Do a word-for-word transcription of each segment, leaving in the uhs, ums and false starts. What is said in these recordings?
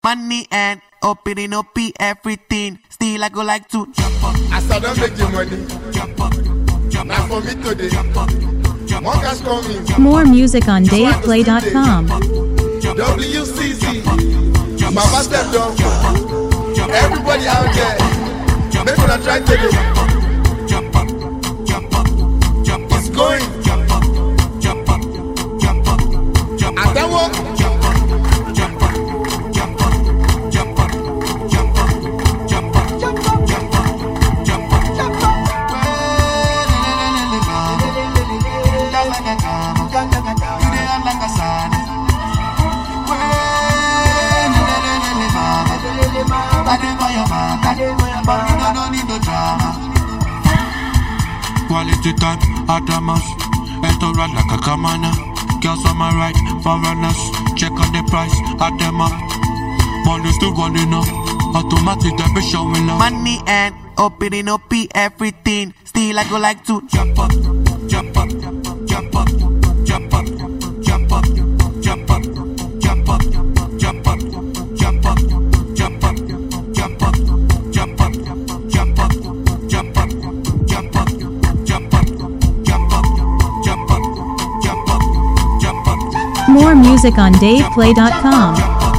Money and opening up everything. Still I go like to jump up. As I don't make the money, jump up, jump now for me today. jump up, jump More cash coming. More music on dave play dot com. W C C. Baba step down. Everybody out there, make sure I try today. jump up, jump up, jump up, It's going. jump up, jump up, jump up, jump I up, don't want. jump up, jump up, jump up, jump up, jump up, jump up, jump up, jump up, jump up, jump up. Quality time, Adamas. Esto run like a kamana. Girls on my right, foreigners. Check on the price, add them up. Money still running up. Automatic, they be showing up. Money and opening up everything. Still I go like to jump up, jump up, jump up, jump up, jump up, jump up, jump up, jump up, jump up, jump up, jump up, jump up, jump up, jump up, jump up, jump up, jump up, jump up, jump up, jump up. More music on dave play dot com.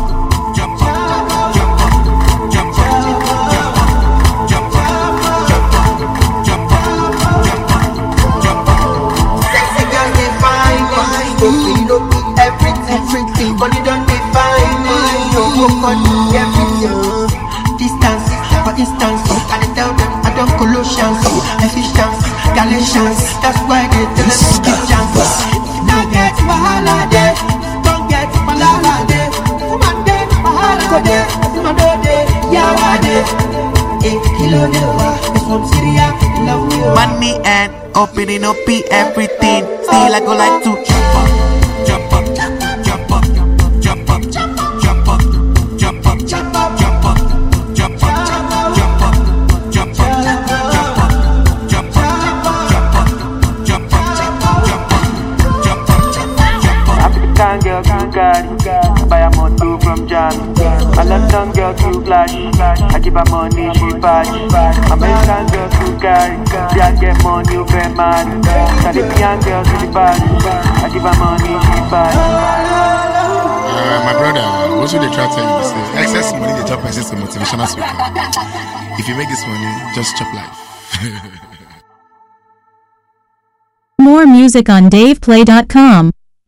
Everything, but you don't define me. You work on everything. Distance, for instance, I tell them I don't Colossians, efficiency, Galatians. That's why they tell us to give chances. Don't get wahala day, don't get wahala day. Woman day, wahala go day, woman day, yawa day. Eh, kilo newa, it's from Syria, love me. Money and opening up everything. Still I go like to jump up, jump up, jump up, jump up, jump up, jump up, jump up, jump up, jump up, jump up, jump up, jump up, jump up, jump up, jump up, jump up, jump up, jump up. African girl too got buy a motor from John. A London girl too flashy, I give her money she party. American girl too got, she get money you very mad. Caribbean girl to the party, I give her money she party. Uh, my brother, what should they try to tell you? Say, excess money, they chop excess motivational speaker. If you make this money, just chop life. More music on dave play dot com.